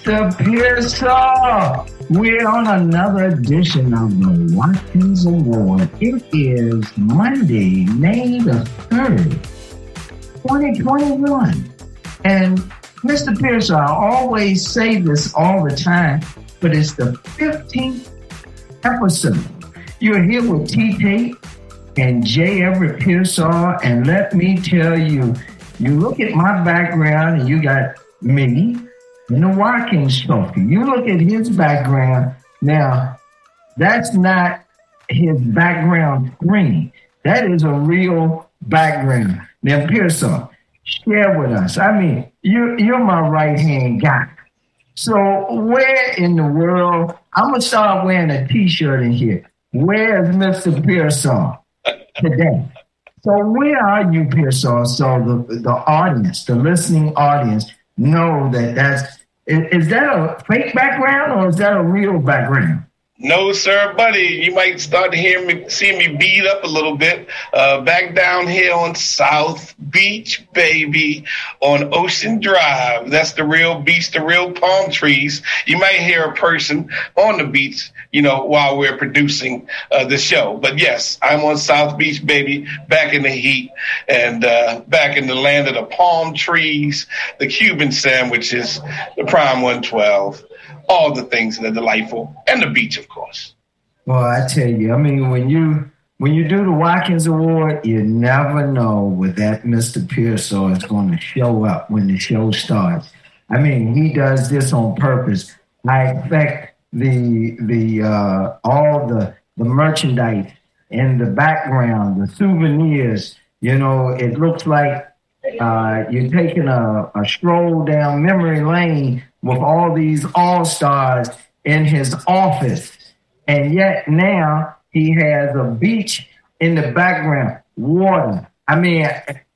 Mr. Pearsall. We're on another edition of the Watkins Award. It is Monday, May the 3rd, 2021. And Mr. Pearsall, I always say this all the time, but it's the 15th episode. You're here with T-Tate and J. Everett Pearsall, and let me tell you, you look at my background and you got me and the Watkins Trophy. You look at his background. Now, that's not his background screen. That is a real background. Now, Pearsall, share with us. I mean, you're my right-hand guy. So where in the world, I'm going to start wearing a T-shirt in here. Where's Mr. Pearsall today? So where are you, Pearsall? So the audience, the listening audience, know that is that a fake background or is that a real background? No, sir, buddy. You might start to see me beat up a little bit. Back down here on South Beach, baby, on Ocean Drive. That's the real beach, the real palm trees. You might hear a person on the beach, while we're producing the show. But yes, I'm on South Beach, baby, back in the heat and back in the land of the palm trees, the Cuban sandwiches, the Prime 112. All the things that are delightful, and the beach, of course. Well, I tell you, I mean, when you do the Watkins Award, you never know where that Mr. Pearsall is going to show up when the show starts. I mean, he does this on purpose. I expect all the merchandise in the background, the souvenirs. It looks like you're taking a stroll down memory lane with all these all-stars in his office. And yet now he has a beach in the background, water. I mean,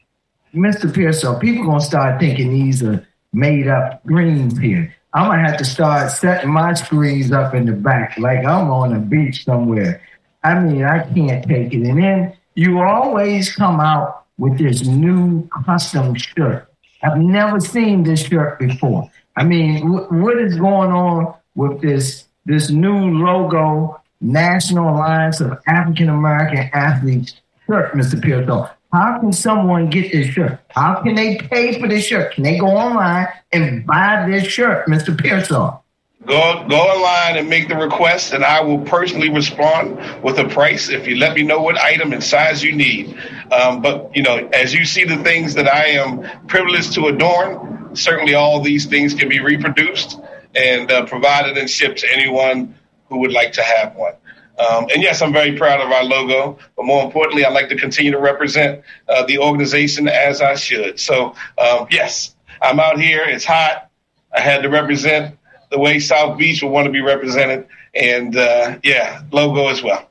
Mr. Pearsall, people going to start thinking these are made-up screens here. I'm going to have to start setting my screens up in the back like I'm on a beach somewhere. I mean, I can't take it. And then you always come out with this new custom shirt. I've never seen this shirt before. I mean, what is going on with this new logo, National Alliance of African American Athletes shirt, Mr. Pearsall? How can someone get this shirt? How can they pay for this shirt? Can they go online and buy this shirt, Mr. Pearsall? Go online and make the request, and I will personally respond with a price if you let me know what item and size you need. But, as you see the things that I am privileged to adorn, certainly all these things can be reproduced and provided and shipped to anyone who would like to have one. And yes, I'm very proud of our logo, but more importantly, I'd like to continue to represent the organization as I should. So, yes, I'm out here. It's hot. I had to represent the way South Beach would want to be represented. And, logo as well.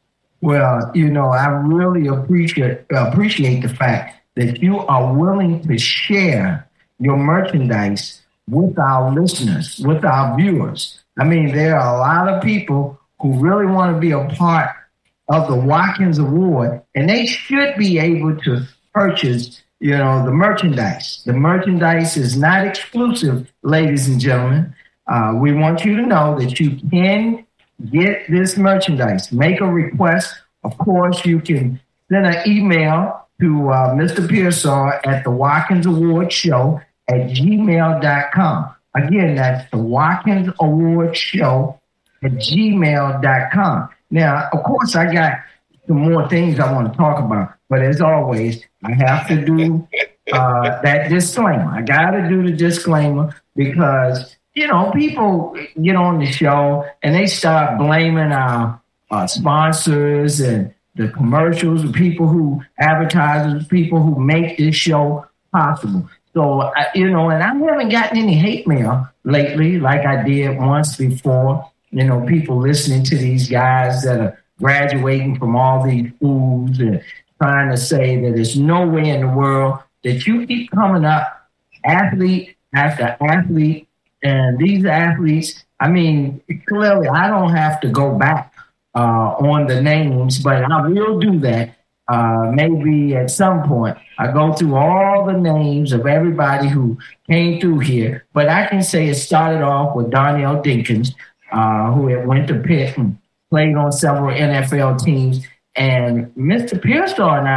Well, I really appreciate the fact that you are willing to share your merchandise with our listeners, with our viewers. I mean, there are a lot of people who really want to be a part of the Watkins Award, and they should be able to purchase, the merchandise. The merchandise is not exclusive, ladies and gentlemen. We want you to know that you can get this merchandise. Make a request. Of course, you can send an email to Mr. Pearsall at the Watkins Award Show at gmail.com. Again, that's the Watkins Award Show at gmail.com. Now, of course, I got some more things I want to talk about, but as always, I have to do that disclaimer. I got to do the disclaimer because, people get on the show and they start blaming our sponsors and the commercials, the people who advertisers, people who make this show possible. So, and I haven't gotten any hate mail lately like I did once before. People listening to these guys that are graduating from all these schools and trying to say that there's no way in the world that you keep coming up athlete after athlete. And these athletes, I mean, clearly I don't have to go back on the names, but I will do that. maybe at some point I go through all the names of everybody who came through here, but I can say it started off with Darnell Dinkins, who had went to Pitt and played on several NFL teams. And Mr. Pearsall and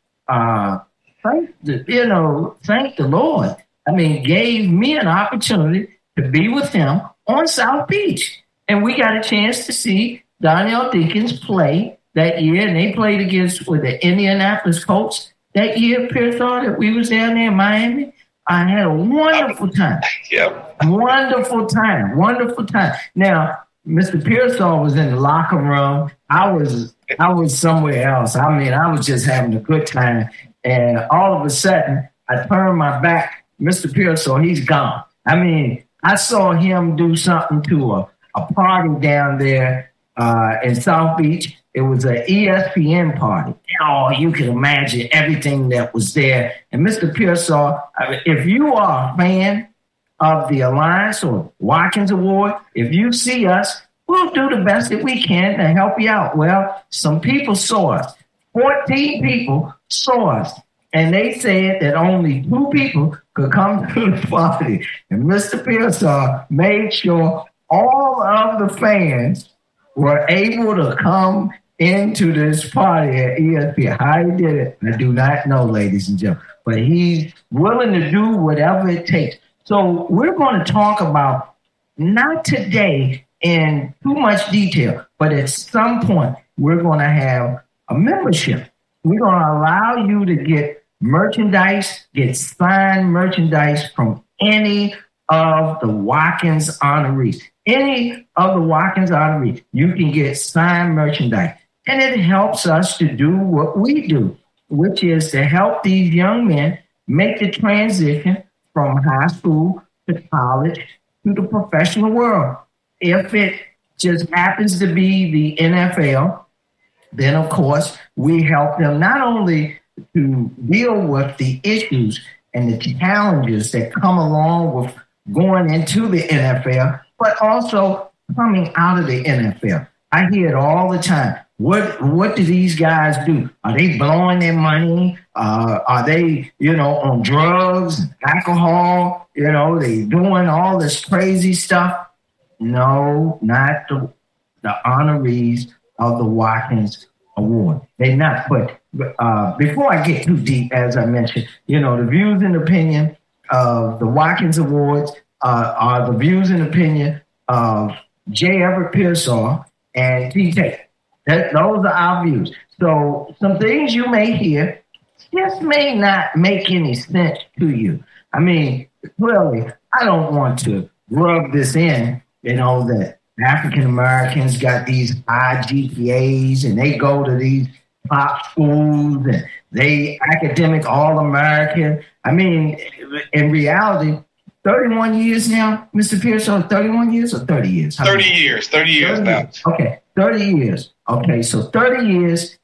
I, thank the Lord. I mean, gave me an opportunity to be with him on South Beach. And we got a chance to see Darnell Dinkins play that year. And they played against with the Indianapolis Colts that year, Pearsall, that we was down there in Miami. I had a wonderful time. Yep. Wonderful time. Now, Mr. Pearsall was in the locker room. I was somewhere else. I mean, I was just having a good time. And all of a sudden, I turned my back. Mr. Pearsall, he's gone. I mean, I saw him do something to a party down there in South Beach. It was an ESPN party. Oh, you can imagine everything that was there. And Mr. Pearsall, if you are a fan of the Alliance or Watkins Award, if you see us, we'll do the best that we can to help you out. Well, some people saw us. 14 people saw us. And they said that only 2 people could come to the party. And Mr. Pearsall made sure all of the fans were able to come into this party at ESPN. How he did it, I do not know, ladies and gentlemen. But he's willing to do whatever it takes. So we're going to talk about, not today in too much detail, but at some point we're going to have a membership. We're going to allow you to get merchandise, get signed merchandise from any of the Watkins honorees. Any of the Watkins honorees, you can get signed merchandise. And it helps us to do what we do, which is to help these young men make the transition from high school to college to the professional world. If it just happens to be the NFL, then of course we help them not only to deal with the issues and the challenges that come along with going into the NFL, but also coming out of the NFL. I hear it all the time. What do these guys do? Are they blowing their money? Are they, on drugs, alcohol? They doing all this crazy stuff? No, not the honorees of the Watkins Award. They're not. But before I get too deep, as I mentioned, the views and opinion of the Watkins Awards are the views and opinion of J. Everett Pearsall and T. Tate. Those are our views. So some things you may hear just may not make any sense to you. I mean, clearly, I don't want to rub this in, that African Americans got these high GPAs and they go to these top schools and they academic All-American. I mean, in reality, 31 years now, Mr. Pearsall, 31 years or 30 years? 30 years. 30 years now. Okay, 30 years. Okay, so 30 years,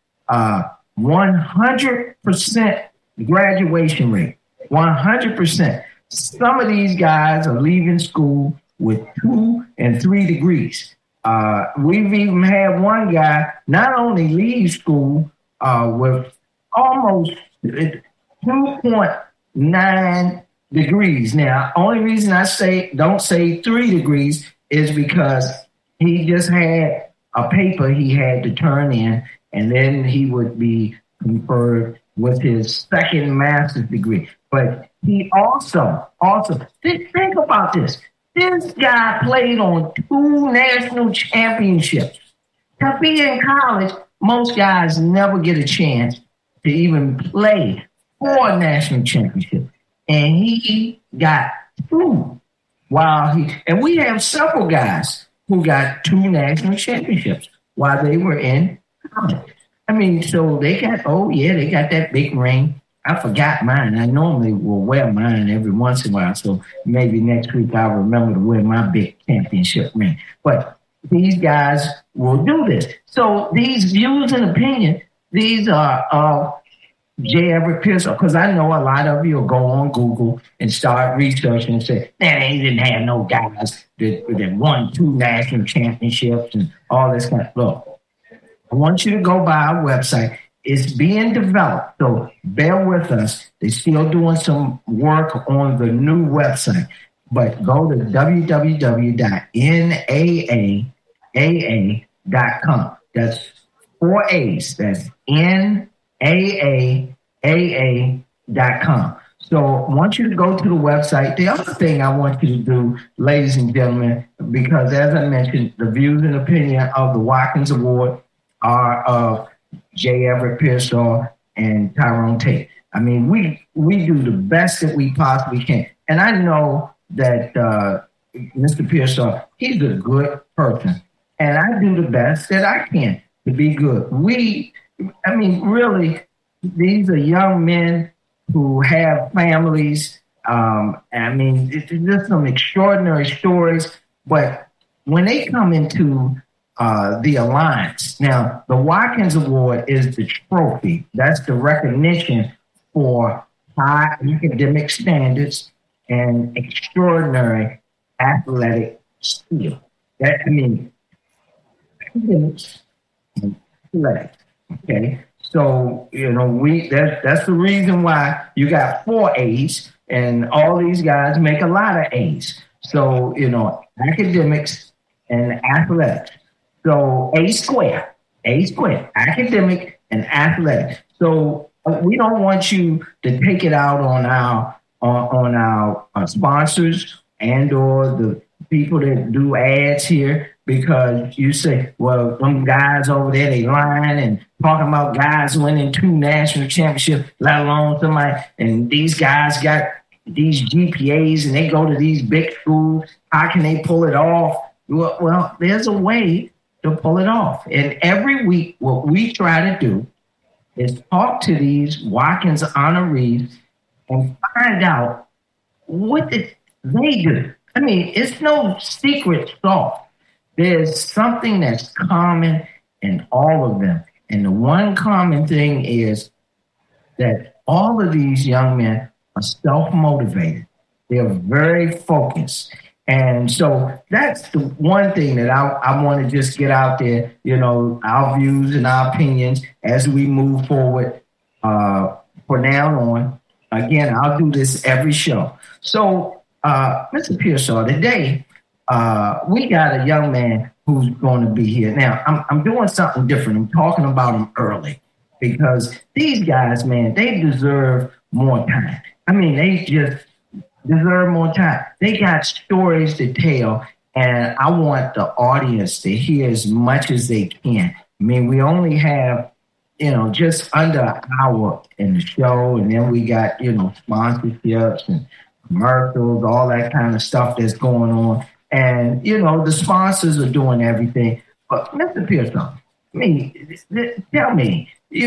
100% graduation rate, 100%. Some of these guys are leaving school with 2 and 3 degrees. We've even had one guy not only leave school with almost 2.9 degrees. Now, only reason I don't say 3 degrees is because he just had a paper he had to turn in, and then he would be conferred with his second master's degree. But he also, think about this. This guy played on 2 national championships. To be in college, most guys never get a chance to even play for a national championship. And he got 2 and we have several guys who got 2 national championships while they were in college. I mean, so they got that big ring. I forgot mine. I normally will wear mine every once in a while, so maybe next week I'll remember to wear my big championship ring. But these guys will do this. So these views and opinions, these are J. Everett Pearsall, because I know a lot of you will go on Google and start researching and say, they didn't have no guys that won 2 national championships and all this kind of stuff. I want you to go by our website it's being developed. So bear with us. They're still doing some work on the new website. But go to www.NAAAA.com. That's 4 A's. That's NAAAA.com. So I want you to go to the website. The other thing I want you to do, ladies and gentlemen, because as I mentioned, the views and opinion of the Watkins Award are of J. Everett Pearsall and Tyrone Tate. I mean, we do the best that we possibly can. And I know that Mr. Pearsall, he's a good person. And I do the best that I can to be good. Really, these are young men who have families. It's just some extraordinary stories. But when they come into the Alliance, now the Watkins Award is the trophy. That's the recognition for high academic standards and extraordinary athletic skill. Academics and athletics. Okay. So, that's the reason why you got 4 A's and all these guys make a lot of A's. So, academics and athletics. So A square, academic and athletic. So we don't want you to take it out on our sponsors and or the people that do ads here, because you say, well, them guys over there, they lying and talking about guys winning 2 national championships, let alone somebody, and these guys got these GPAs and they go to these big schools. How can they pull it off? Well, there's a way to pull it off. And every week, what we try to do is talk to these Watkins honorees and find out what did they do. I mean, it's no secret sauce. There's something that's common in all of them. And the one common thing is that all of these young men are self-motivated. They're very focused. And so that's the one thing that I want to just get out there, our views and our opinions as we move forward for now on. Again, I'll do this every show. So, Mr. Pearsall, today we got a young man who's going to be here. Now, I'm doing something different. I'm talking about him early because these guys, man, they deserve more time. I mean, they just deserve more time. They got stories to tell, and I want the audience to hear as much as they can. I mean, we only have, just under an hour in the show, and then we got, sponsorships and commercials, all that kind of stuff that's going on. And, the sponsors are doing everything. But Mr. Pearsall, tell me,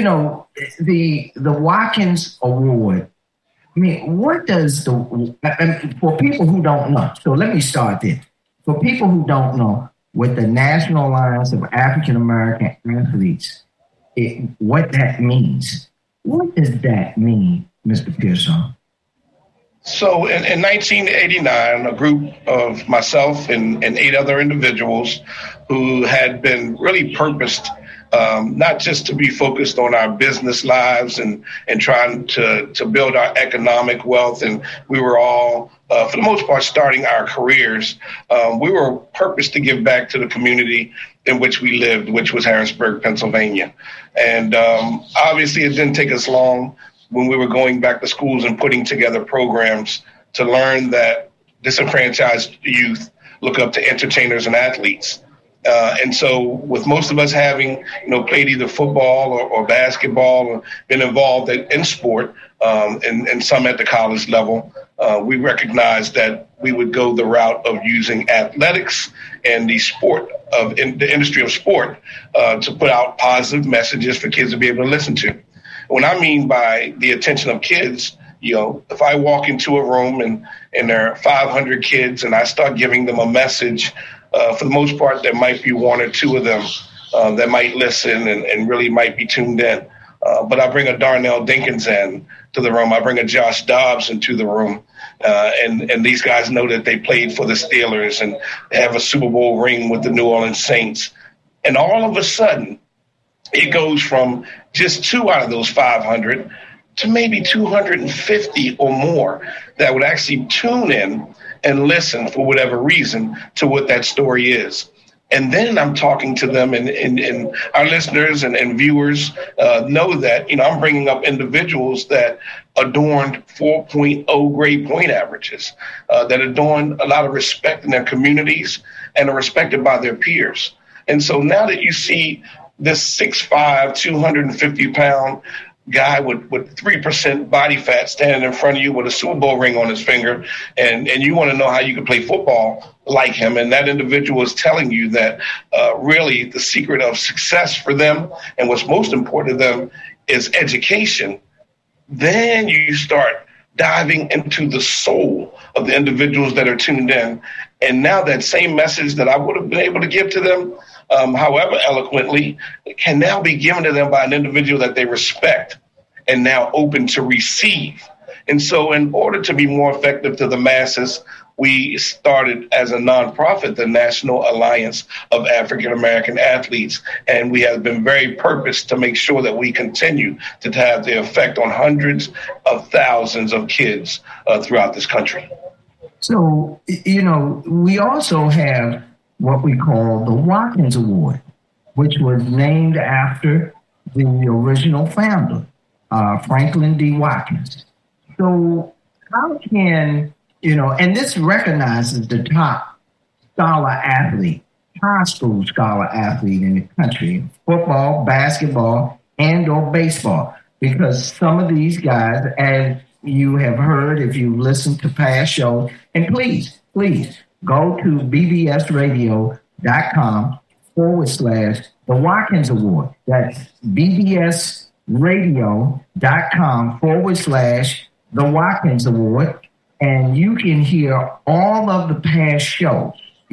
the Watkins Award, what does for people who don't know, so let me start there. For people who don't know, with the National Alliance of African American Athletes, what that means. What does that mean, Mr. Pearsall? So in 1989, a group of myself and 8 other individuals who had been really purposed not just to be focused on our business lives and trying to build our economic wealth. And we were all, for the most part, starting our careers. We were purposed to give back to the community in which we lived, which was Harrisburg, Pennsylvania. And obviously it didn't take us long when we were going back to schools and putting together programs to learn that disenfranchised youth look up to entertainers and athletes. And so with most of us having, played either football or basketball or been involved in sport, and some at the college level, we recognized that we would go the route of using athletics and the industry of sport to put out positive messages for kids to be able to listen to. What I mean by the attention of kids, if I walk into a room and there are 500 kids and I start giving them a message, for the most part, there might be 1 or 2 of them that might listen and really might be tuned in. But I bring a Darnell Dinkins in to the room. I bring a Josh Dobbs into the room. And these guys know that they played for the Steelers and have a Super Bowl ring with the New Orleans Saints. And all of a sudden, it goes from just 2 out of those 500 to maybe 250 or more that would actually tune in and listen for whatever reason to what that story is. And then I'm talking to them, and our listeners and viewers know that, I'm bringing up individuals that adorned 4.0 grade point averages, that adorned a lot of respect in their communities and are respected by their peers. And so now that you see this 6'5", 250-pound guy with 3% body fat standing in front of you with a Super Bowl ring on his finger, and you want to know how you can play football like him, and that individual is telling you that really the secret of success for them and what's most important to them is education, then you start diving into the soul of the individuals that are tuned in. And now that same message that I would have been able to give to them, however eloquently, can now be given to them by an individual that they respect and now open to receive. And so in order to be more effective to the masses, we started as a nonprofit, the National Alliance of African American Athletes, and we have been very purposed to make sure that we continue to have the effect on hundreds of thousands of kids throughout this country. So, we also have what we call the Watkins Award, which was named after the original founder, Franklin D. Watkins. So how can, and this recognizes the top scholar athlete, high school scholar athlete in the country, football, basketball, and or baseball, because some of these guys, as you have heard if you listened to past shows, and please go to bbsradio.com/the Watkins Award. That's bbsradio.com/the Watkins Award. And you can hear all of the past shows.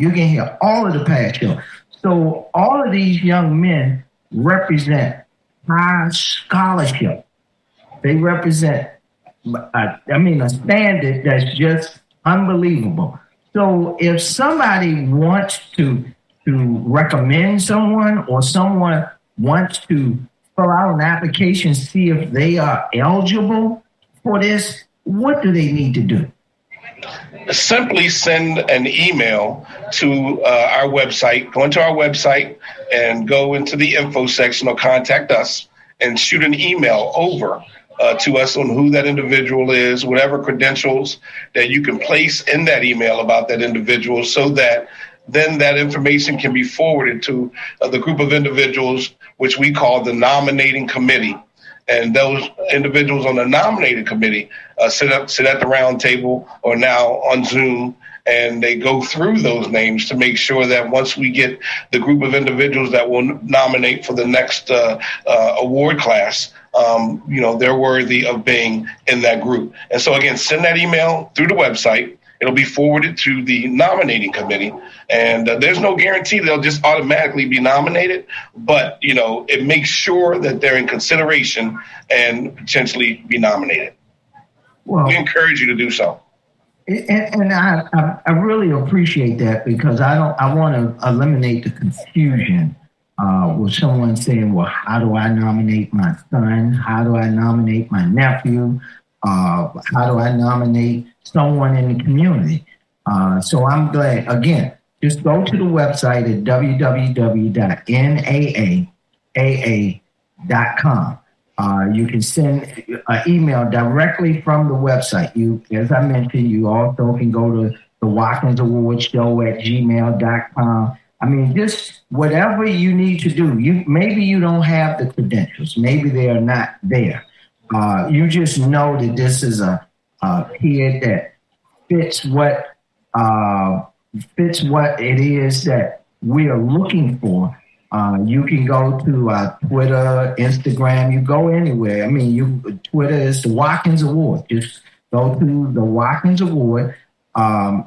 So all of these young men represent high scholarship. They represent, a standard that's just unbelievable. So if somebody wants to recommend someone, or someone wants to fill out an application, see if they are eligible for this, what do they need to do? Simply send an email to our website. Go into our website and go into the info section or contact us and shoot an email over to us on who that individual is, whatever credentials that you can place in that email about that individual, so that then that information can be forwarded to the group of individuals which we call the nominating committee. And those individuals on the nominating committee sit at the round table or now on Zoom, and they go through those names to make sure that once we get the group of individuals that will nominate for the next award class, they're worthy of being in that group. And so, again, send that email through the website. It'll be forwarded to the nominating committee, and there's no guarantee they'll just automatically be nominated, but, it makes sure that they're in consideration and potentially be nominated. Well, we encourage you to do so. And I really appreciate that, because I want to eliminate the confusion with someone saying, well, how do I nominate my son? How do I nominate my nephew? How do I nominate someone in the community? So I'm glad, again, just go to the website at www.naaaa.com. You can send an email directly from the website. As I mentioned, you also can go to the Watkins Award Show at gmail.com. Just whatever you need to do. Maybe you don't have the credentials. Maybe they are not there. You just know that this is a kid that fits what it is that we are looking for. You can go to Twitter, Instagram. You go anywhere. Twitter is the Watkins Award. Just go to the Watkins Award, or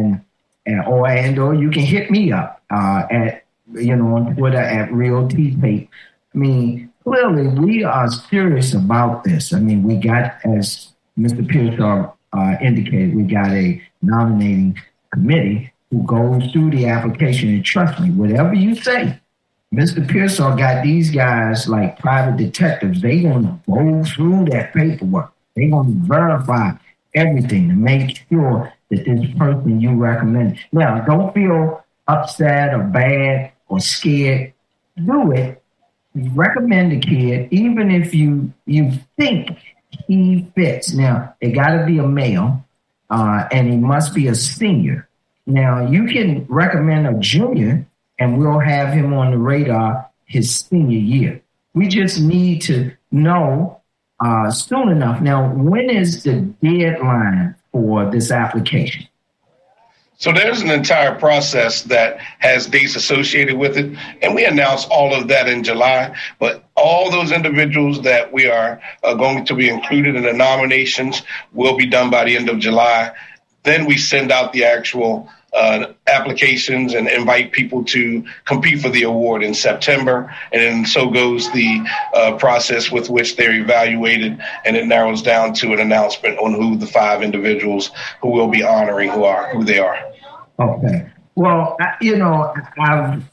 you can hit me up at on Twitter at Real T Tape. Clearly, we are serious about this. We got, as Mr. Pearsall indicated, we got a nominating committee who goes through the application. And trust me, whatever you say, Mr. Pearsall got these guys like private detectives. They gonna go through that paperwork. They gonna verify everything to make sure that this person you recommend. Now, don't feel upset or bad or scared. Do it. Recommend the kid, even if you think he fits. Now, it got to be a male, and he must be a senior. Now, you can recommend a junior, and we'll have him on the radar his senior year. We just need to know soon enough. Now, when is the deadline for this application? So there's an entire process that has dates associated with it, and we announce all of that in July. But all those individuals that we are going to be included in the nominations will be done by the end of July. Then we send out the actual applications and invite people to compete for the award in September. And then so goes the process with which they're evaluated, and it narrows down to an announcement on who the 5 individuals who will be honoring who they are. Okay. Well, I've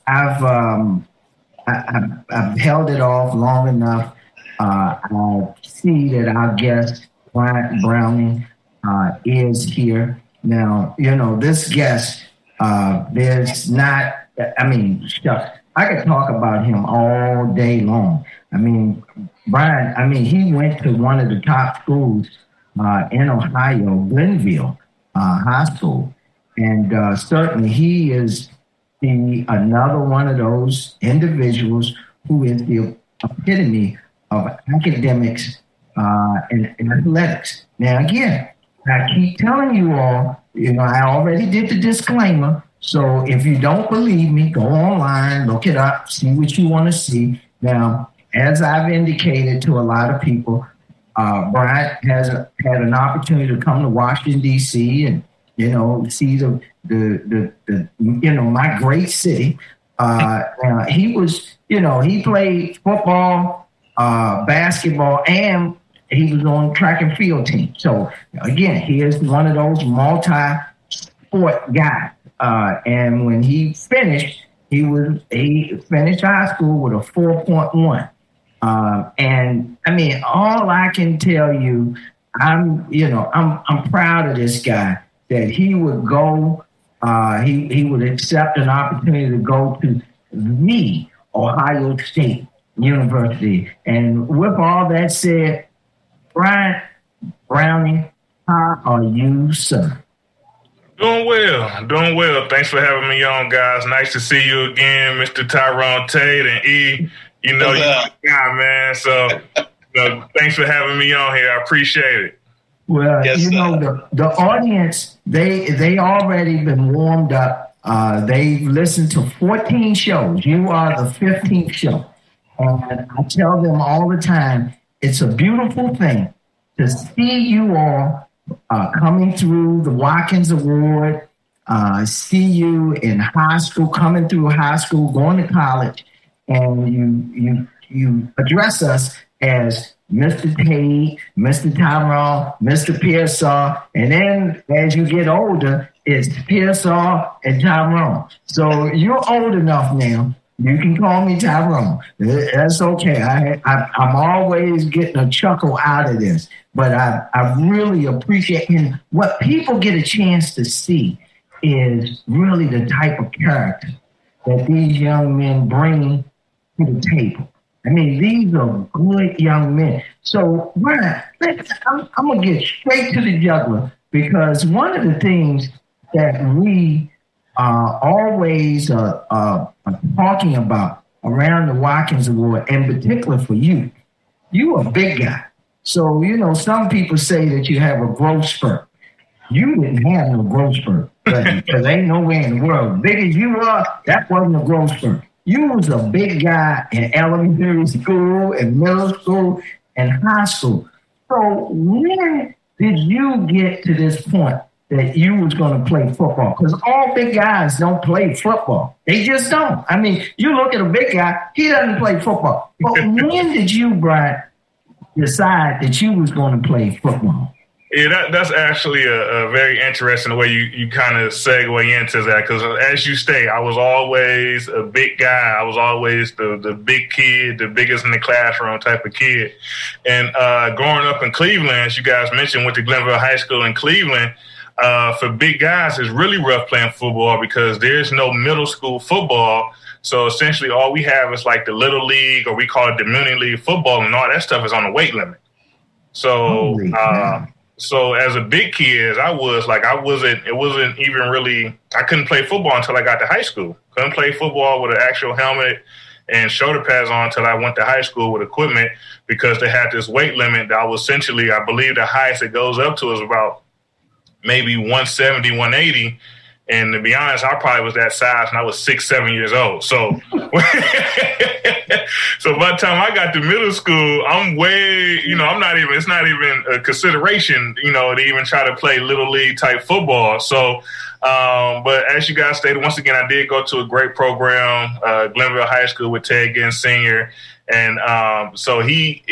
held it off long enough. I see that our guest, Bryant Browning, is here. Now, this guest, there's not, I could talk about him all day long. Brian, he went to one of the top schools in Ohio, Glenville High School. And certainly he is another one of those individuals who is the epitome of academics and athletics. Now, again, I keep telling you all, I already did the disclaimer. So if you don't believe me, go online, look it up, see what you want to see. Now, as I've indicated to a lot of people, Bryant has had an opportunity to come to Washington, D.C. and see the my great city. He was, he played football, basketball, and he was on track and field team. So again, he is one of those multi-sport guys. And when he finished, he finished high school with a 4.1. And all I can tell you, I'm proud of this guy. That he would go, he would accept an opportunity to go to the Ohio State University. And with all that said, Bryant Browning, how are you, sir? Doing well. Thanks for having me on, guys. Nice to see you again, Mr. Tyrone Tate and E. You're my guy, man. So thanks for having me on here. I appreciate it. Well, yes, the audience, they already been warmed up. They've listened to 14 shows. You are the 15th show. And I tell them all the time, it's a beautiful thing to see you all coming through the Watkins Award, see you in high school, coming through high school, going to college, and you address us as Mr. Tate, Mr. Tyrone, Mr. Pearsall, and then as you get older, it's Pearsall and Tyrone. So you're old enough now. You can call me Tyrone. That's okay. I'm always getting a chuckle out of this, but I really appreciate it. And what people get a chance to see is really the type of character that these young men bring to the table. These are good young men. So, Brian, I'm going to get straight to the jugular, because one of the things that we always talking about around the Watkins Award, in particular for you, you are a big guy. So, some people say that you have a growth spurt. You didn't have no growth spurt, because ain't nowhere in the world. Big as you are, that wasn't a growth spurt. You was a big guy in elementary school and middle school and high school. So when did you get to this point that you was going to play football? Because all big guys don't play football. They just don't. You look at a big guy, he doesn't play football. But when did you, Brian, decide that you was going to play football? Yeah, that's actually a very interesting way you kind of segue into that, because as you state, I was always a big guy. I was always the big kid, the biggest in the classroom type of kid. And growing up in Cleveland, as you guys mentioned, went to Glenville High School in Cleveland. For big guys, it's really rough playing football because there's no middle school football. So essentially all we have is like the little league, or we call it the muni league football, and all that stuff is on the weight limit. So so as a big kid, as I wasn't even really, I couldn't play football until I got to high school. Couldn't play football with an actual helmet and shoulder pads on until I went to high school with equipment, because they had this weight limit that was essentially, I believe the highest it goes up to is about maybe 170, 180. And to be honest, I probably was that size and I was 6, 7 years old. So, so by the time I got to middle school, I'm way, it's not even a consideration, to even try to play little league type football. So, but as you guys stated, once again, I did go to a great program, Glenville High School with Ted Ginn Sr. And, so he,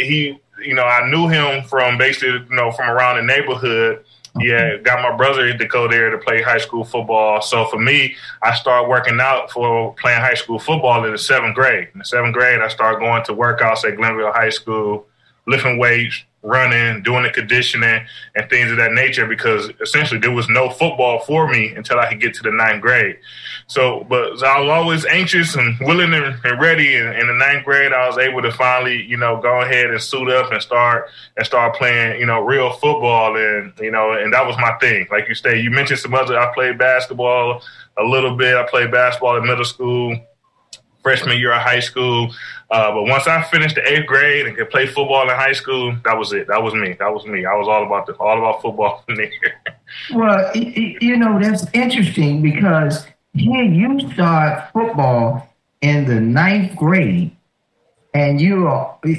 I knew him from basically, from around the neighborhood. Yeah, got my brother to go there to play high school football. So for me, I started working out for playing high school football in the 7th grade. In the 7th grade, I started going to workouts at Glenville High School, lifting weights, running, doing the conditioning, and things of that nature, because essentially there was no football for me until I could get to the 9th grade. So I was always anxious and willing and ready. And in the 9th grade, I was able to finally, go ahead and suit up and start playing, real football. And, and that was my thing. Like you say, you mentioned some other, I played basketball a little bit. I played basketball in middle school, freshman year of high school. But once I finished the 8th grade and could play football in high school, that was it. That was me. I was all about football from there. Well, that's interesting, because here you start football in the 9th grade, and you're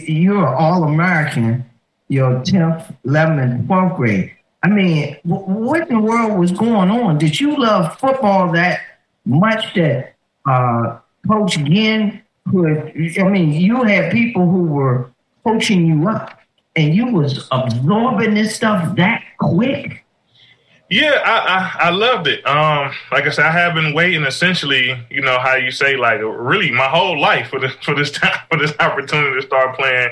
All-American your 10th, 11th, and 12th grade. I mean, what in the world was going on? Did you love football that much that Coach Ginn you had people who were coaching you up, and you was absorbing this stuff that quick? Yeah, I loved it. Like I said, I have been waiting essentially, how you say, like really my whole life for this opportunity to start playing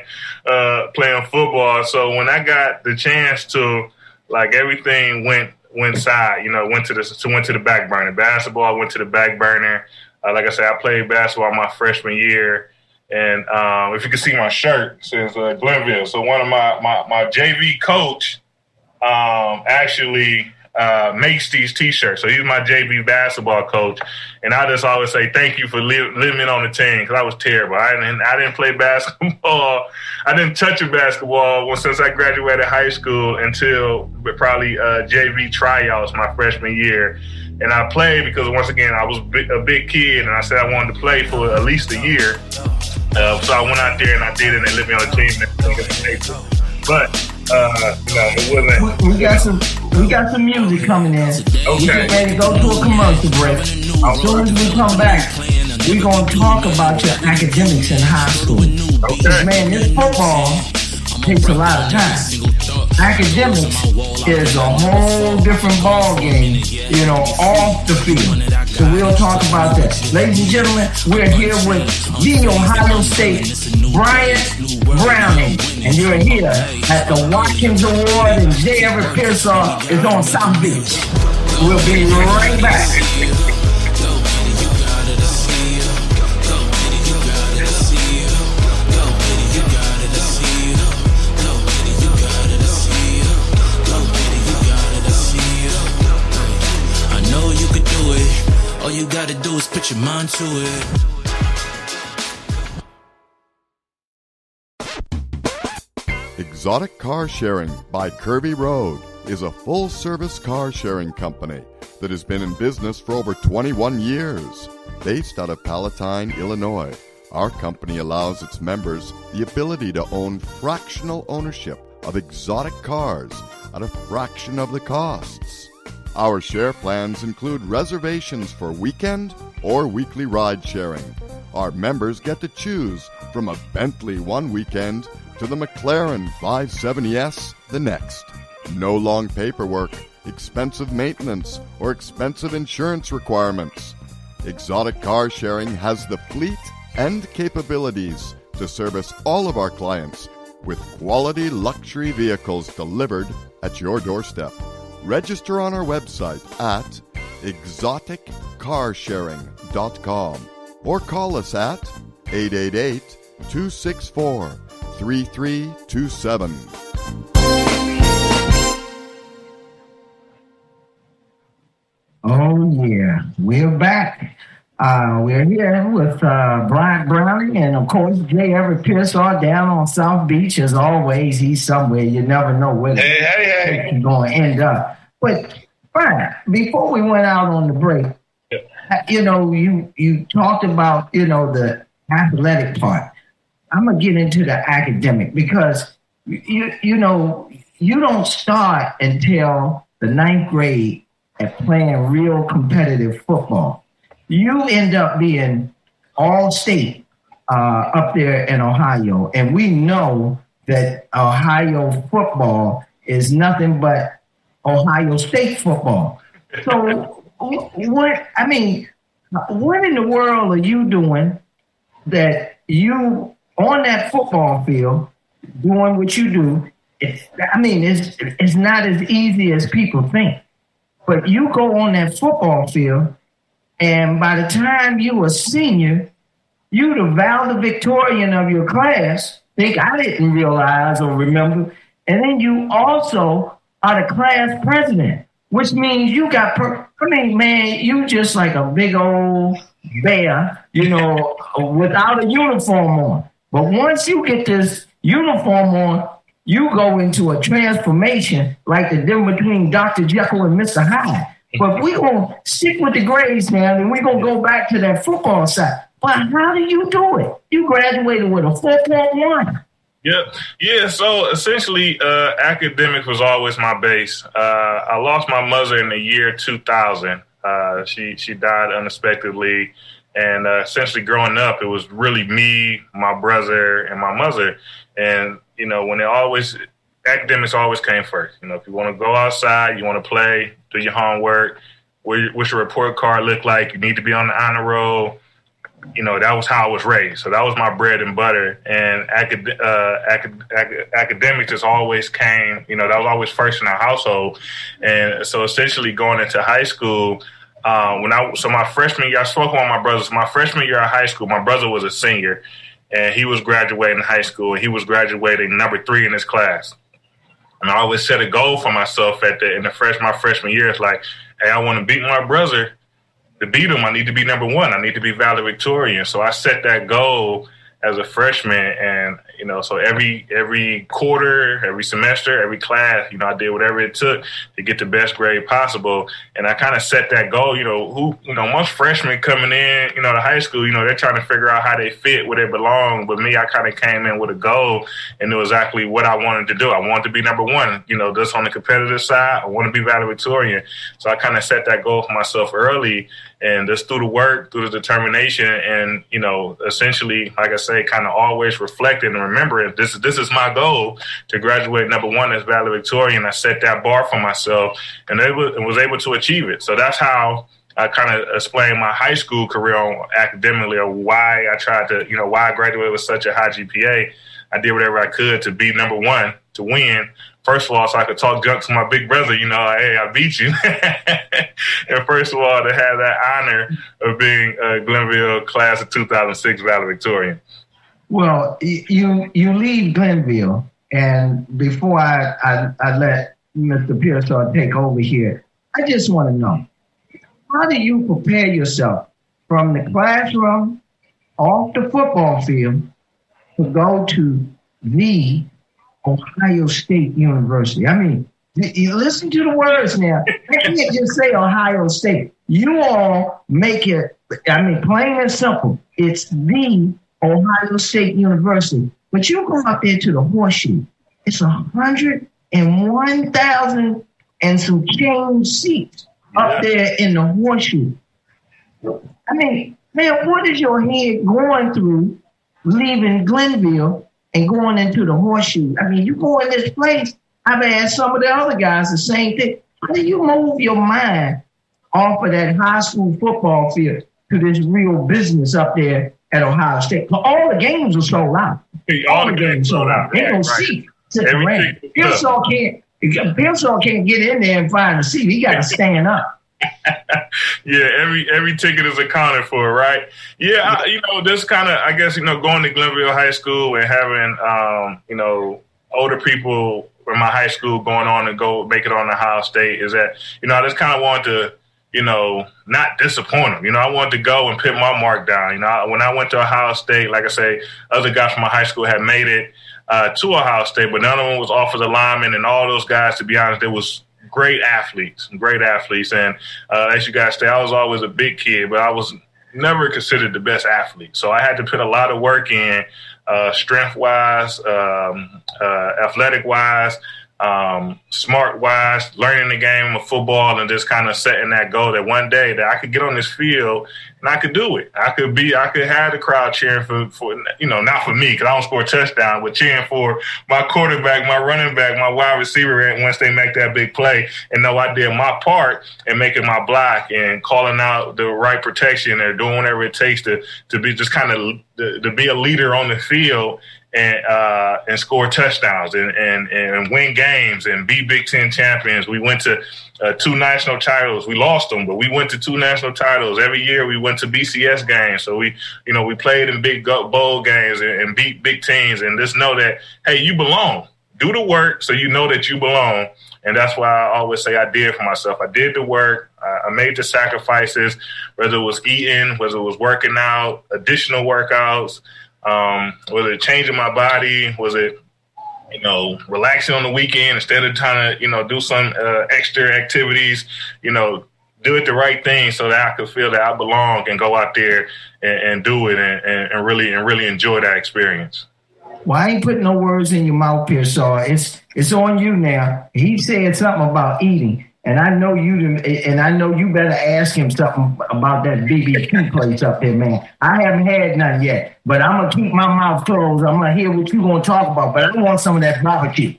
football. So when I got the chance to, like, everything went side, went to the back burner. Basketball went to the back burner. Like I said, I played basketball my freshman year, and if you can see my shirt, it says Glenville. So one of my JV coach actually makes these T-shirts. So he's my JV basketball coach, and I just always say thank you for living on the team, because I was terrible. I didn't play basketball. I didn't touch a basketball since I graduated high school until probably JV tryouts my freshman year. And I played because, once again, I was a big kid, and I said I wanted to play for at least a year. So I went out there and I did it, and they let me on the team. But it wasn't. We got some music coming in. Okay. We get ready to go to a commercial break. As soon as we come back, we're gonna talk about your academics in high school. Okay. Man, this football takes a lot of time. Academics is a whole different ball game, off the field. So we'll talk about that. Ladies and gentlemen, we're here with the Ohio State Bryant Browning, and you're here at the Watkins Award, and J. Everett Pearsall is on South Beach. We'll be right back. All you gotta do is put your mind to it. Exotic Car Sharing by Kirby Road is a full-service car sharing company that has been in business for over 21 years. Based out of Palatine, Illinois, our company allows its members the ability to own fractional ownership of exotic cars at a fraction of the costs. Our share plans include reservations for weekend or weekly ride sharing. Our members get to choose from a Bentley one weekend to the McLaren 570S the next. No long paperwork, expensive maintenance, or expensive insurance requirements. Exotic Car Sharing has the fleet and capabilities to service all of our clients with quality luxury vehicles delivered at your doorstep. Register on our website at exoticcarsharing.com or call us at 888-264-3327. Oh, yeah. We're back. We're here with Bryant Browning and, of course, J. Everett Pearsall down on South Beach. As always, he's somewhere. You never know where he's going to end up. But, Bryant, before we went out on the break, you talked about, the athletic part. I'm going to get into the academic because, you don't start until the 9th grade at playing real competitive football. You end up being all-state up there in Ohio, and we know that Ohio football is nothing but Ohio State football. So, what in the world are you doing that you on that football field doing what you do? It's not as easy as people think, but you go on that football field. And by the time you were senior, you the valedictorian of your class. Think I didn't realize or remember. And then you also are the class president, which means you got, you just like a big old bear, without a uniform on. But once you get this uniform on, you go into a transformation like the difference between Dr. Jekyll and Mr. Hyde. But we're going to stick with the grades now, and we're going to go back to that football side. But how do you do it? You graduated with a 4.1. Yeah. So essentially, academics was always my base. I lost my mother in the year 2000. She died unexpectedly. And essentially growing up, it was really me, my brother, and my mother. And, academics always came first. If you want to go outside, you want to play, do your homework, what's your report card look like, you need to be on the honor roll. That was how I was raised. So that was my bread and butter. And academics just always came, that was always first in our household. And so essentially going into high school, my freshman year, I spoke with my brothers. My freshman year of high school, my brother was a senior, and he was graduating high school, and he was graduating number 3 in his class. And I always set a goal for myself my freshman year. It's like, hey, I want to beat my brother. To beat him, I need to be number 1. I need to be valedictorian. So I set that goal as a freshman, and so every quarter, every semester, every class, I did whatever it took to get the best grade possible. And I kind of set that goal. Most freshmen coming in, to high school, they're trying to figure out how they fit, where they belong. But me, I kind of came in with a goal and knew exactly what I wanted to do. I wanted to be number 1. Just on the competitive side, I want to be valedictorian. So I kind of set that goal for myself early. And just through the work, through the determination, and, essentially, like I say, kind of always reflecting and remembering this is my goal to graduate number 1 as valedictorian. I set that bar for myself and was able to achieve it. So that's how I kind of explained my high school career academically, or why I tried to, why I graduated with such a high GPA. I did whatever I could to be number 1, to win. First of all, so I could talk junk to my big brother, hey, I beat you. And first of all, to have that honor of being a Glenville class of 2006 valedictorian. Well, you leave Glenville, and before I let Mr. Pearsall take over here, I just want to know, how do you prepare yourself from the classroom off the football field to go to the Ohio State University? You listen to the words now. I can't just say Ohio State. You all make it, plain and simple. It's the Ohio State University. But you go up there to the Horseshoe. It's 101,000 and some change seats up there in the Horseshoe. Man, what is your head going through leaving Glenville and going into the Horseshoe? You go in this place. I've asked some of the other guys the same thing. How do you move your mind off of that high school football field to this real business up there at Ohio State? All the games are sold out. All the games sold out. They don't see. Pearsall can't get in there and find a seat. He got to stand up. Yeah, every ticket is accounted for, right? Yeah, this kind of, I guess, going to Glenville High School and having, older people from my high school going on and go make it on Ohio State is that, I just kind of wanted to, not disappoint them. I wanted to go and put my mark down. When I went to Ohio State, like I say, other guys from my high school had made it to Ohio State, but none of them was offensive linemen, and all those guys, to be honest, they was great athletes. And as you guys say, I was always a big kid, but I was never considered the best athlete. So I had to put a lot of work in, strength-wise, athletic-wise, smart-wise, learning the game of football, and just kind of setting that goal that one day that I could get on this field and I could do it. I could have the crowd cheering for not for me because I don't score a touchdown, but cheering for my quarterback, my running back, my wide receiver once they make that big play, and know I did my part in making my block and calling out the right protection or doing whatever it takes to be just kind of to be a leader on the field and score touchdowns and win games and be Big Ten champions. We went to 2 national titles. We lost them, but we went to 2 national titles. Every year we went to BCS games. So we played in big bowl games and beat big teams. And just know that, hey, you belong. Do the work so you know that you belong. And that's why I always say I did for myself. I did the work. I made the sacrifices, whether it was eating, whether it was working out, additional workouts, was it changing my body? Was it, relaxing on the weekend instead of trying to, do some extra activities, do it the right thing so that I could feel that I belong and go out there and do it and really enjoy that experience. Well, I ain't putting no words in your mouth, Pearsall. It's on you now. He said something about eating. And I know you better ask him something about that BBQ place up there, man. I haven't had none yet, but I'm going to keep my mouth closed. I'm going to hear what you're going to talk about, but I want some of that barbecue.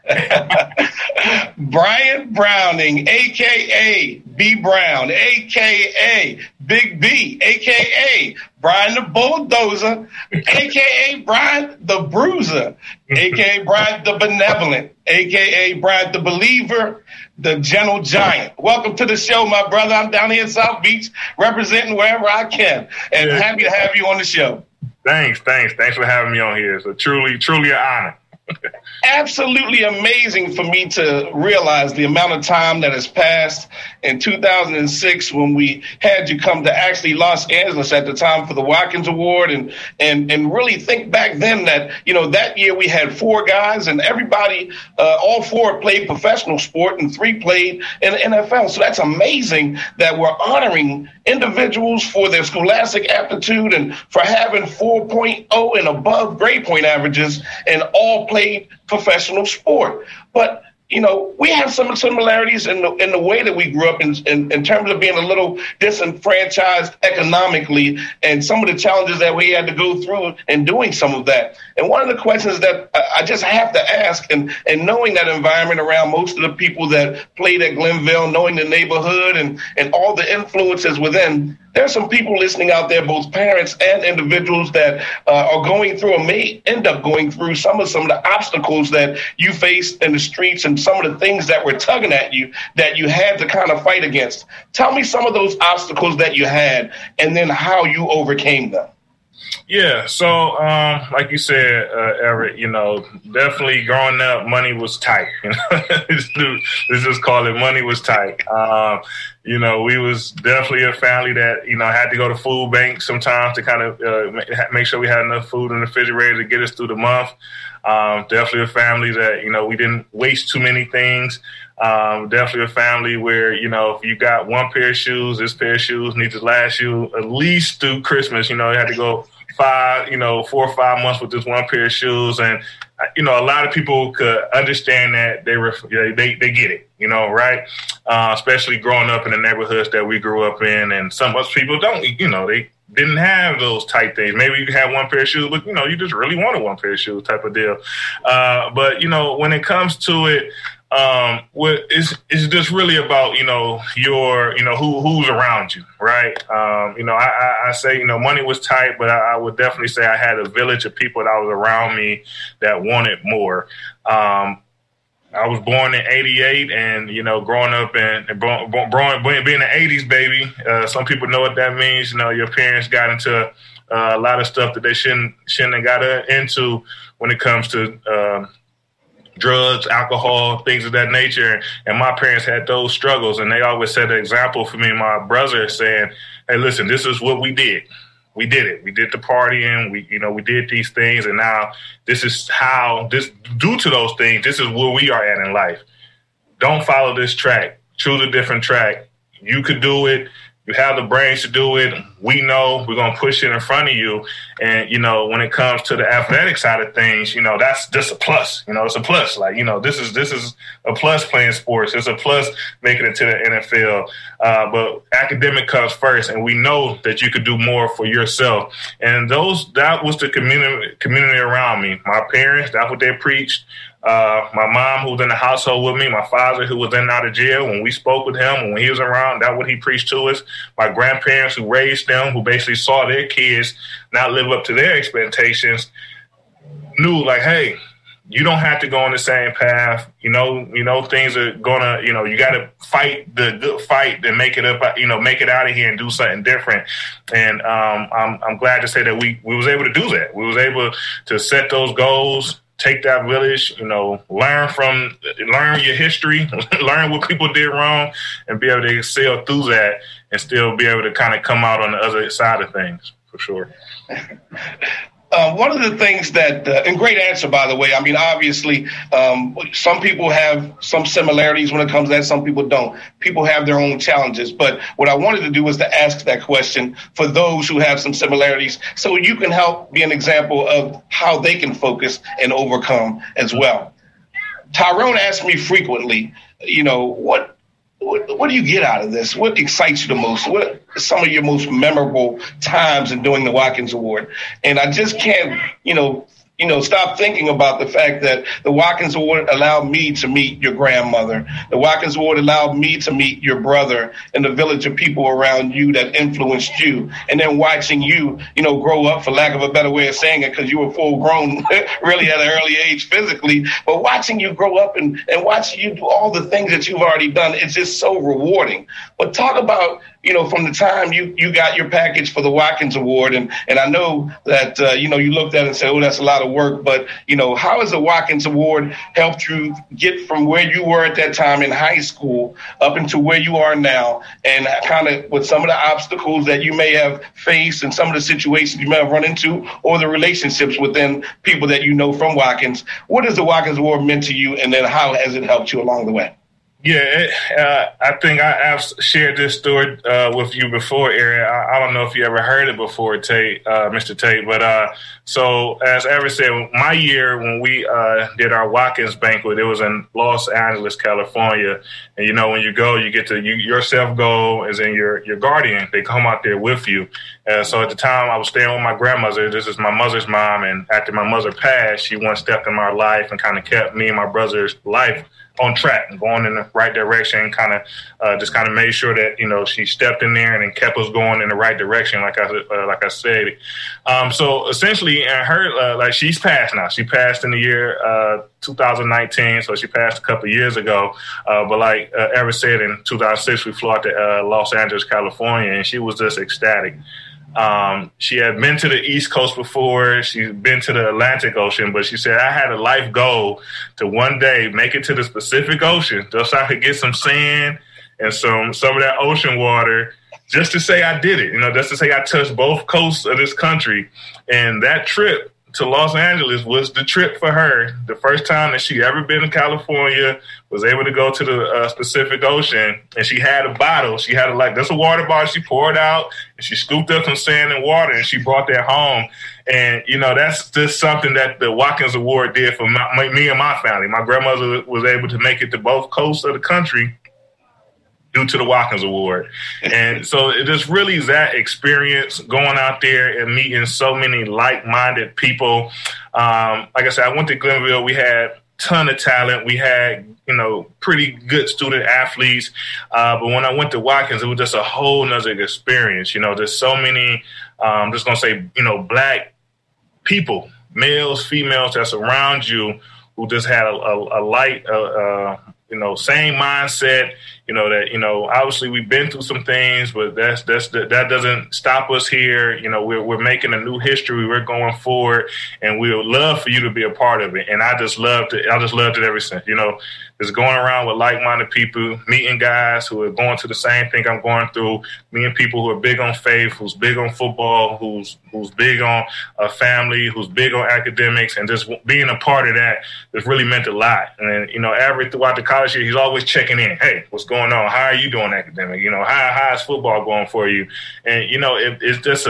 Brian Browning, a.k.a. B. Brown, a.k.a. Big B, a.k.a. Brian the Bulldozer, a.k.a. Brian the Bruiser, a.k.a. Brian the Benevolent, a.k.a. Brian the Believer, the Gentle Giant. Welcome to the show, my brother. I'm down here in South Beach representing wherever I can, and happy to have you on the show. Thanks for having me on here. It's truly an honor. Absolutely amazing for me to realize the amount of time that has passed in 2006 when we had you come to actually Los Angeles at the time for the Watkins Award and really think back then that, that year we had 4 guys and everybody, all 4 played professional sport and 3 played in the NFL. So that's amazing that we're honoring individuals for their scholastic aptitude and for having 4.0 and above grade point averages and all played professional sport. But we have some similarities in the way that we grew up in terms of being a little disenfranchised economically and some of the challenges that we had to go through in doing some of that. And one of the questions that I just have to ask, and knowing that environment around most of the people that played at Glenville, knowing the neighborhood and all the influences within, there's some people listening out there, both parents and individuals that are going through or may end up going through some of the obstacles that you faced in the streets and some of the things that were tugging at you that you had to kind of fight against. Tell me some of those obstacles that you had and then how you overcame them. Yeah, so like you said, Everett, definitely growing up, money was tight. Let's just call it money was tight. We was definitely a family that, had to go to food banks sometimes to kind of make sure we had enough food in the refrigerator to get us through the month. Definitely a family that, we didn't waste too many things. Definitely a family where, if you got one pair of shoes, this pair of shoes needs to last you at least through Christmas. You had to go 4 or 5 months with this one pair of shoes. And a lot of people could understand that they get it, right? Especially growing up in the neighborhoods that we grew up in, and some of us people don't, they didn't have those type things. Maybe you had one pair of shoes, but you just really wanted one pair of shoes type of deal. But when it comes to it, it's just really about who's around you, right? I say money was tight, but I would definitely say I had a village of people that was around me that wanted more. I was born in '88, and growing up and being an '80s baby, some people know what that means. Your parents got into a lot of stuff that they shouldn't have got into when it comes to drugs, alcohol, things of that nature. And my parents had those struggles, and they always set an example for me and my brother, saying, "Hey, listen, this is what we did. We did it. We did the partying. We did these things, and now this is how due to those things, this is where we are at in life. Don't follow this track. Choose a different track. You could do it. You have the brains to do it. We know we're going to push it in front of you." And, when it comes to the athletic side of things, that's just a plus. It's a plus. Like, this is a plus playing sports. It's a plus making it to the NFL. But academic comes first, and we know that you could do more for yourself. And that was the community around me. My parents, that's what they preached. My mom, who was in the household with me, my father, who was in and out of jail, when we spoke with him and when he was around, that's what he preached to us. My grandparents, who raised them, who basically saw their kids not live up to their expectations, knew, like, hey, you don't have to go on the same path. Things are gonna, you got to fight the good fight and make it up, make it out of here and do something different. And I'm glad to say that we was able to do that. We was able to set those goals, take that village, learn your history, learn what people did wrong, and be able to excel through that and still be able to kind of come out on the other side of things, for sure. One of the things that, and great answer, by the way, I mean, obviously, some people have some similarities when it comes to that. Some people don't. People have their own challenges. But what I wanted to do was to ask that question for those who have some similarities, so you can help be an example of how they can focus and overcome as well. Tyrone asks me frequently, what do you get out of this? What excites you the most? What are some of your most memorable times in doing the Watkins Award? And I just can't, stop thinking about the fact that the Watkins Award allowed me to meet your grandmother. The Watkins Award allowed me to meet your brother and the village of people around you that influenced you. And then watching you, grow up, for lack of a better way of saying it, because you were full grown really at an early age physically, but watching you grow up and watching you do all the things that you've already done, it's just so rewarding. But talk about, from the time you got your package for the Watkins Award, and I know that, you looked at it and said, oh, that's a lot of work, but, how has the Watkins Award helped you get from where you were at that time in high school up into where you are now, and kind of with some of the obstacles that you may have faced and some of the situations you may have run into, or the relationships within people that you know from Watkins? What has the Watkins Award meant to you, and then how has it helped you along the way? Yeah, I think I've shared this story with you before, Aaron. I don't know if you ever heard it before, Mr. Tate, but so as Everett said, my year when we did our Watkins banquet, it was in Los Angeles, California. And, when you go, you get to yourself go, as in your guardian. They come out there with you. So at the time, I was staying with my grandmother. This is my mother's mom. And after my mother passed, she one step in my life and kind of kept me and my brother's life on track and going in the right direction, kind of made sure that, she stepped in there and kept us going in the right direction, like I said. So essentially, and her, she's passed now. She passed in the year 2019, so she passed a couple of years ago. But like Everett said, in 2006, we flew out to Los Angeles, California, and she was just ecstatic. She had been to the East Coast before. She's been to the Atlantic Ocean, but she said, I had a life goal to one day make it to the Pacific Ocean just so I could get some sand and some of that ocean water, just to say I did it, just to say I touched both coasts of this country. And that trip to Los Angeles was the trip for her. The first time that she ever been to California, was able to go to the Pacific Ocean, and she had a bottle. She had that's a water bottle. She poured out, and she scooped up some sand and water, and she brought that home. And, that's just something that the Watkins Award did for me and my family. My grandmother was able to make it to both coasts of the country due to the Watkins Award. And so it just really is that experience going out there and meeting so many like-minded people. Like I said, I went to Glenville. We had a ton of talent. We had, pretty good student athletes. But when I went to Watkins, it was just a whole nother experience. There's so many, I'm just going to say, Black people, males, females that surround you who just had a light, same mindset, obviously we've been through some things, but that doesn't stop us here. We're making a new history. We're going forward, and we would love for you to be a part of it. And I just loved it. I just loved it ever since, just going around with like-minded people, meeting guys who are going through the same thing I'm going through, meeting people who are big on faith, who's big on football, who's big on family, who's big on academics, and just being a part of that has really meant a lot. And Avery throughout the college year, he's always checking in. Hey, what's going on? How are you doing academic? How is football going for you? And, it's just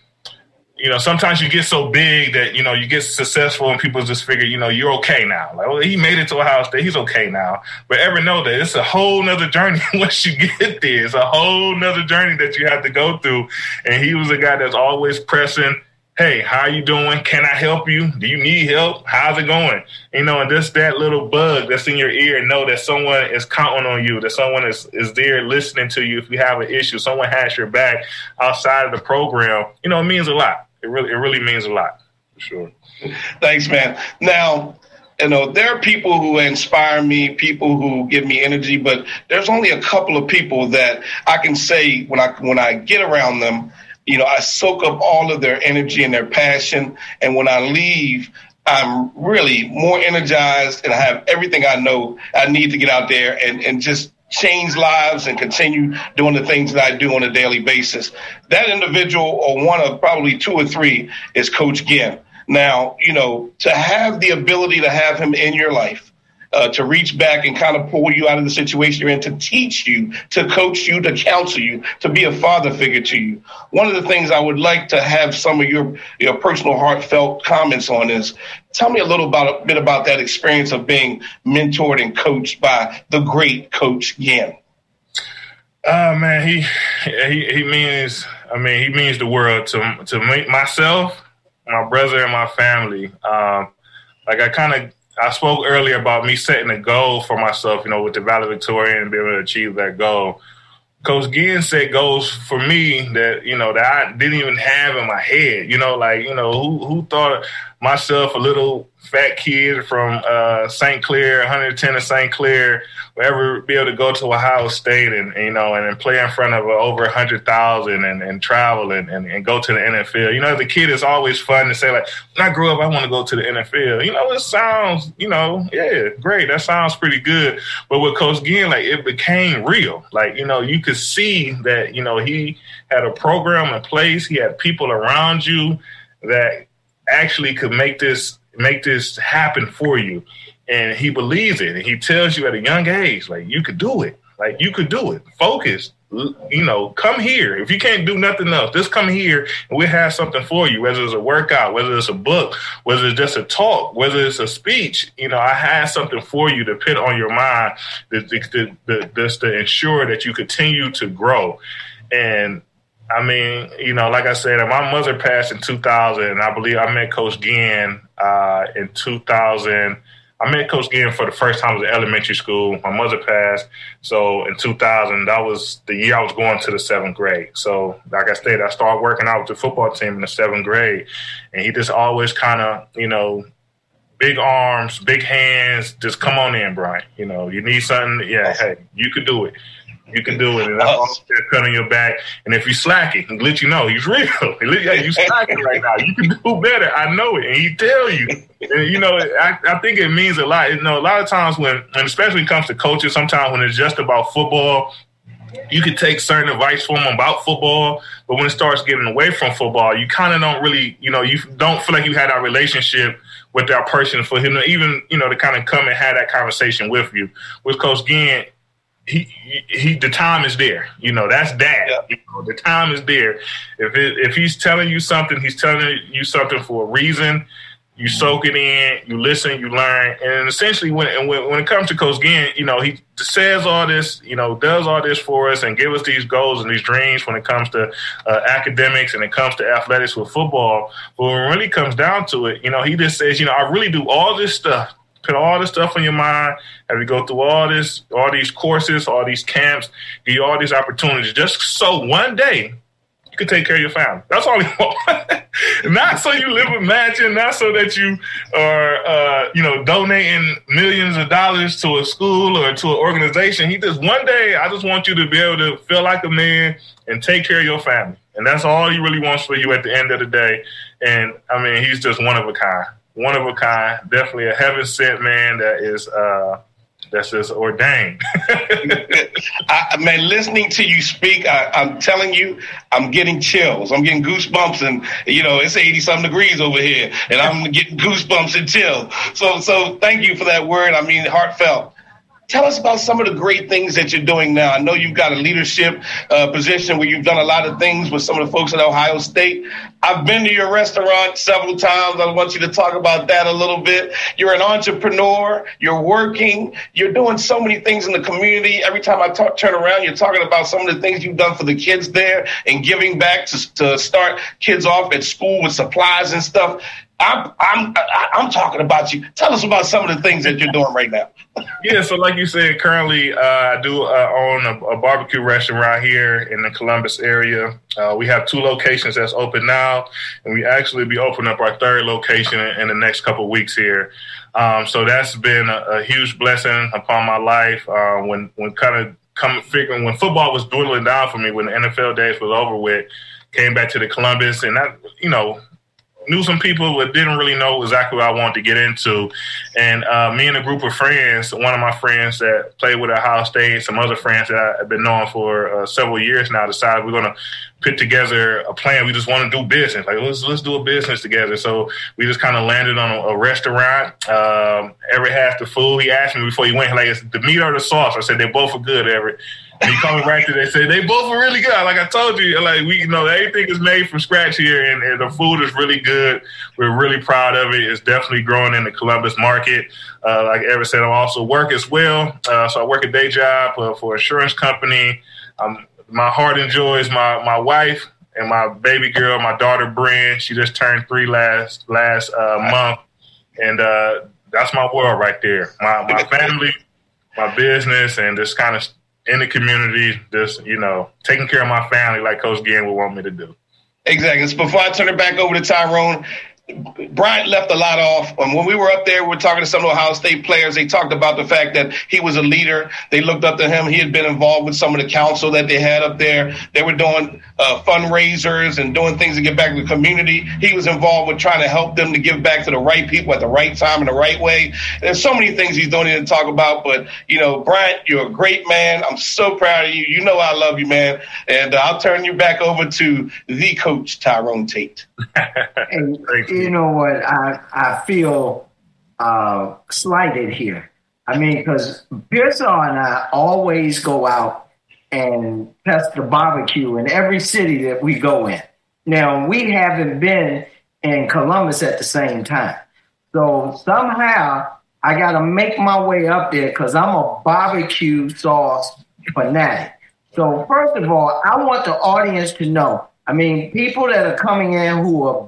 sometimes you get so big that, you get successful and people just figure, you're okay now. Like, well, he made it to Ohio State. He's okay now. But ever know that it's a whole nother journey once you get there. It's a whole nother journey that you have to go through. And he was a guy that's always pressing, hey, how are you doing? Can I help you? Do you need help? How's it going? And just that little bug that's in your ear, know that someone is counting on you, that someone is there listening to you if you have an issue, someone has your back outside of the program, it means a lot. It really means a lot, for sure. Thanks, man. Now, there are people who inspire me, people who give me energy, but there's only a couple of people that I can say when I get around them, I soak up all of their energy and their passion. And when I leave, I'm really more energized and I have everything I know I need to get out there and just change lives and continue doing the things that I do on a daily basis. That individual, or one of probably two or three, is Coach Ginn. Now, to have the ability to have him in your life, to reach back and kind of pull you out of the situation you're in, to teach you, to coach you, to counsel you, to be a father figure to you. One of the things I would like to have some of your personal heartfelt comments on is, tell me a bit about that experience of being mentored and coached by the great Coach Ginn. Man, he means the world to me, myself, my brother, and my family. I spoke earlier about me setting a goal for myself, with the valedictorian and being able to achieve that goal. Coach Ginn set goals for me that, that I didn't even have in my head. Who thought myself, a little fat kid from St. Clair, 110 of St. Clair, would ever be able to go to Ohio State and play in front of over 100,000 and travel and go to the NFL. As a kid, it's always fun to say, like, when I grow up, I want to go to the NFL. It sounds, yeah, great. That sounds pretty good. But with Coach Ginn, it became real. You could see that, he had a program in place. He had people around you that actually could make this happen for you. And he believes it. And he tells you at a young age, you could do it. You could do it. Focus. Come here. If you can't do nothing else, just come here and we'll have something for you, whether it's a workout, whether it's a book, whether it's just a talk, whether it's a speech. I have something for you to put on your mind just to ensure that you continue to grow. And like I said, my mother passed in 2000, and I believe I met Coach Ginn in 2000. I met Coach Ginn for the first time in elementary school. My mother passed. So in 2000, that was the year I was going to the 7th grade. So like I said, I started working out with the football team in the 7th grade. And he just always kind of, big arms, big hands, just come on in, Brian. You need something. Yeah, hey, you can do it. You can do it. And that's all that cut on your back. And if you slacking, he'll let you know he's real. Hey, you slacking right now. You can do better. I know it. And he tell you. And, I think it means a lot. A lot of times and especially when it comes to coaches, sometimes when it's just about football, you could take certain advice from them about football, but when it starts getting away from football, you kind of don't really, you don't feel like you had that relationship with that person for him to even, to kind of come and have that conversation with you. With Coach Ginn, the time is there. That's that. Yeah. The time is there. If he's telling you something, he's telling you something for a reason. You soak it in, you listen, you learn, and essentially, when it comes to Coach Ginn, he says all this, does all this for us, and give us these goals and these dreams when it comes to academics and it comes to athletics with football. But when it really comes down to it, he just says, I really do all this stuff, put all this stuff on your mind, have you go through all these courses, all these camps, give you all these opportunities, just so one day you can take care of your family. That's all he wants. Not so you live a mansion, not so that you are, donating millions of dollars to a school or to an organization. He just, one day, I just want you to be able to feel like a man and take care of your family. And that's all he really wants for you at the end of the day. And, he's just one of a kind. One of a kind. Definitely a heaven-sent man that is that's just ordained. Man, listening to you speak, I'm telling you, I'm getting chills. I'm getting goosebumps, and it's 80-something degrees over here, and I'm getting goosebumps and chills. So thank you for that word. Heartfelt. Tell us about some of the great things that you're doing now. I know you've got a leadership position where you've done a lot of things with some of the folks at Ohio State. I've been to your restaurant several times. I want you to talk about that a little bit. You're an entrepreneur. You're working. You're doing so many things in the community. Every time I turn around, you're talking about some of the things you've done for the kids there and giving back to start kids off at school with supplies and stuff. I'm talking about you. Tell us about some of the things that you're doing right now. Yeah, so like you said, currently I do own a barbecue restaurant here in the Columbus area. We have 2 locations that's open now, and we actually be opening up our 3rd location in the next couple of weeks here. So that's been a huge blessing upon my life. When football was dwindling down for me, when the NFL days was over with, came back to the Columbus, and that, knew some people but didn't really know exactly what I wanted to get into. And me and a group of friends, one of my friends that played with Ohio State, some other friends that I've been knowing for several years now, decided we're going to put together a plan. We just want to do business. Like, let's do a business together. So we just kind of landed on a restaurant. Everett has the food. He asked me before he went, like, is the meat or the sauce? I said, they both are good, Everett. And he called me right there. They said, they both are really good. Like I told you, everything is made from scratch here, and the food is really good. We're really proud of it. It's definitely growing in the Columbus market. Like Everett said, I also work as well. So I work a day job for an insurance company. My heart enjoys my wife and my baby girl, my daughter, Bryn. She just turned 3 last month. And that's my world right there. My family, my business, and just kind of in the community, just, taking care of my family like Coach Ginn would want me to do. Exactly. So before I turn it back over to Tyrone, Bryant left a lot off. When we were up there, we were talking to some of the Ohio State players. They talked about the fact that he was a leader. They looked up to him. He had been involved with some of the council that they had up there. They were doing fundraisers and doing things to give back to the community. He was involved with trying to help them to give back to the right people at the right time in the right way. There's so many things he's doing to talk about. But, Bryant, you're a great man. I'm so proud of you. You know I love you, man. And I'll turn you back over to the coach, Tyrone Tate. And you know what? I feel slighted here. Because Pearsall and I always go out and test the barbecue in every city that we go in. Now, we haven't been in Columbus at the same time. So somehow I got to make my way up there because I'm a barbecue sauce fanatic. So first of all, I want the audience to know, people that are coming in who are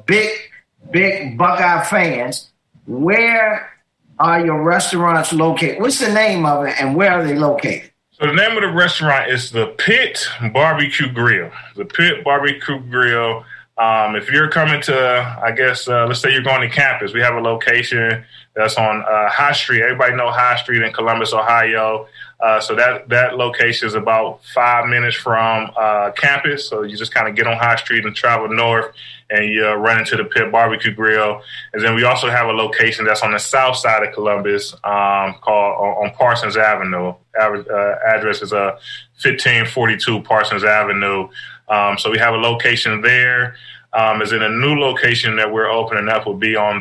big Buckeye fans, where are your restaurants located? What's the name of it, and where are they located? So the name of the restaurant is the Pit Barbecue Grill. The Pit Barbecue Grill. If you're coming to, I guess, let's say you're going to campus, we have a location that's on High Street. Everybody know High Street in Columbus, Ohio. So that location is about 5 minutes from campus. So you just kind of get on High Street and travel north, and you run into the Pit Barbecue Grill. And then we also have a location that's on the south side of Columbus called on Parsons Avenue. Address is 1542 Parsons Avenue. So we have a location there. As in a new location that we're opening up will be on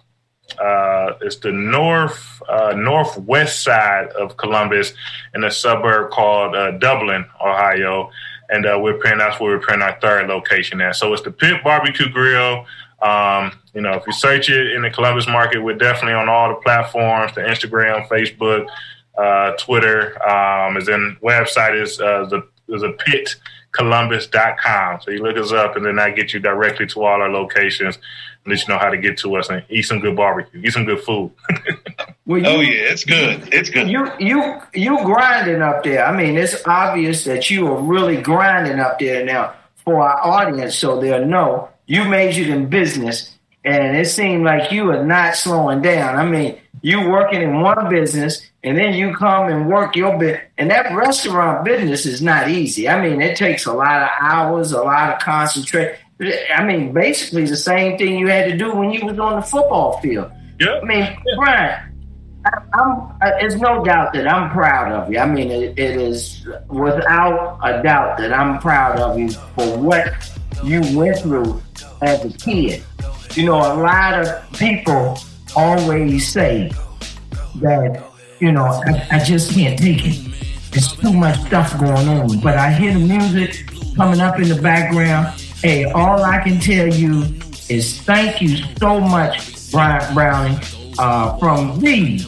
it's the northwest side of Columbus in a suburb called Dublin, Ohio. And that's where we're putting our third location at. So it's the Pit Barbecue Grill. If you search it in the Columbus market, we're definitely on all the platforms, the Instagram, Facebook, Twitter. As in website is the pitcolumbus.com. So you look us up, and then I get you directly to all our locations and let you know how to get to us and eat some good barbecue, eat some good food. Yeah, it's good. It's good. You grinding up there. I mean, it's obvious that you are really grinding up there now for our audience, so they'll know you majored in business, and it seemed like you are not slowing down. I mean, you working in one business, and then you come and work your bit. And that restaurant business is not easy. I mean, it takes a lot of hours, a lot of concentration. I mean, basically the same thing you had to do when you was on the football field. Yeah. I mean, Brian, there's no doubt that I'm proud of you. I mean, it is without a doubt that I'm proud of you for what you went through as a kid. A lot of people always say that, I just can't take it. There's too much stuff going on. But I hear the music coming up in the background. Hey, all I can tell you is thank you so much, Brian Browning, from the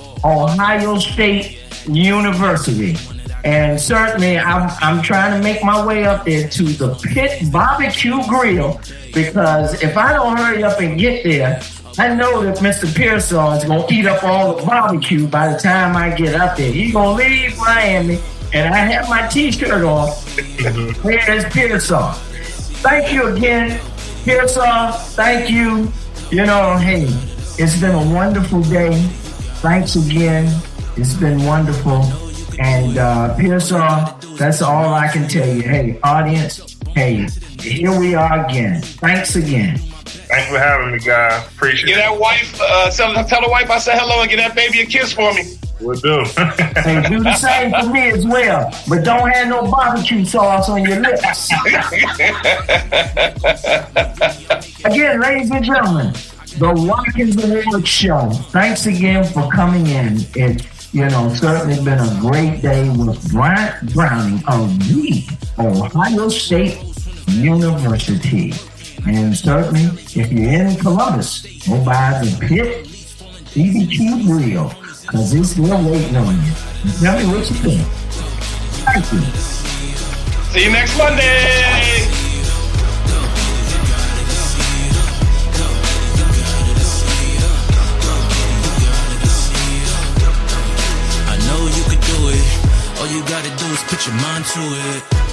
Ohio State University. And certainly I'm trying to make my way up there to the Pit Barbecue Grill, because if I don't hurry up and get there, I know that Mr. Pearsall is going to eat up all the barbecue by the time I get up there. He's going to leave Miami, and I have my T-shirt on. Where's Pearsall? Thank you again, Pearsall. Thank you. Hey, it's been a wonderful day. Thanks again. It's been wonderful. And Pearsall, that's all I can tell you. Hey, audience, hey, here we are again. Thanks again. Thanks for having me, guys. Appreciate it. Get that wife, tell the wife I said hello and get that baby a kiss for me. Will do. Hey, do the same for me as well. But don't have no barbecue sauce on your lips. Again, ladies and gentlemen, the Watkins Awards Show. Thanks again for coming in. It's certainly been a great day with Bryant Browning of the Ohio State University. And certainly, if you're in Columbus, go by the Pit BBQ Grill, because it's still waiting on you. Tell me what you think. Thank you. See you next Monday. I know you could do it. All you gotta do is put your mind to it.